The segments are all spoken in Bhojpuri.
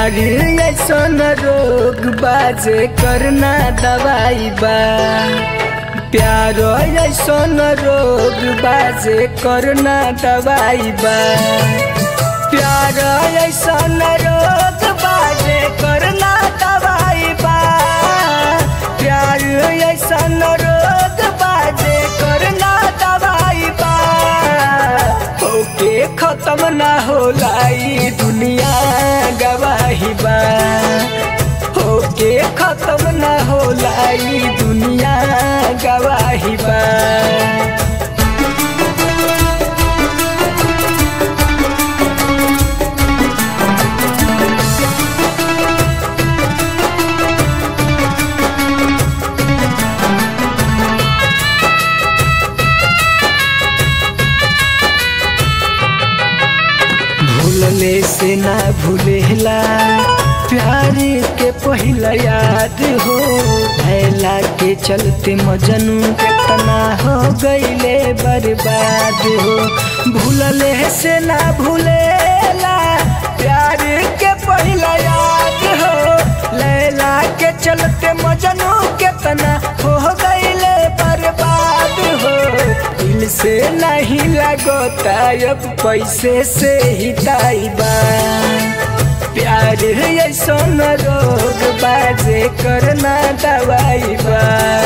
प्यार ऐसन रोग बाजे करना दवाई बा। प्यार ऐसन रोग बाजे करना दवाई बा। प्यार ऐसन रोग बाजे करना दवाई बा। प्यार ऐसन रोग बाजे करना दवाई बा। होके खत्म ना होला ई दुनिया गवाही बा। होके खत्म ना होला ई दुनिया गवाही बा। भूलले से ना भूलेला प्यार के पहिला याद हो। भैला के चलते मजनू कितना हो गईले बर्बाद हो। भूलले से ना भूलेला प्यार के पहिला याद हो। लैला के चलते मजनू कितना हो गईले बर्बाद हो। दिल से नहीं लगता अब पैसे से ही दाइबा। प्यार ऐसन रोग बाजे करना दवाई बा।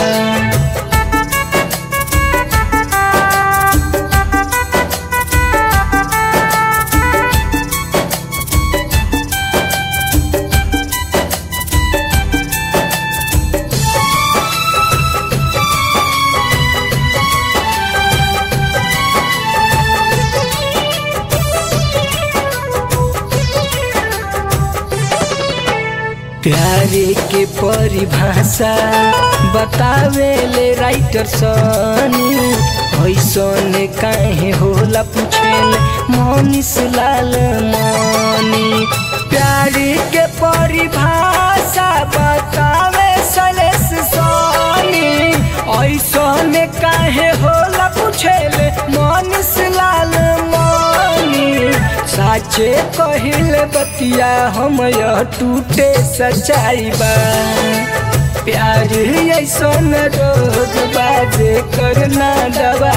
प्यार के परिभाषा बतावे ले राइटर सनी। ऐसन काहे होला पूछेले मनीष लाल मनी। प्यार के परिभाषा बतावे सलेश सनी। ऐसन काहे होला पूछेले मनीष लाल मनी। साचे कहिले बतिया हम यह टूटे सच्चाई बा। प्यार ऐसन रोग बाजे करना दवा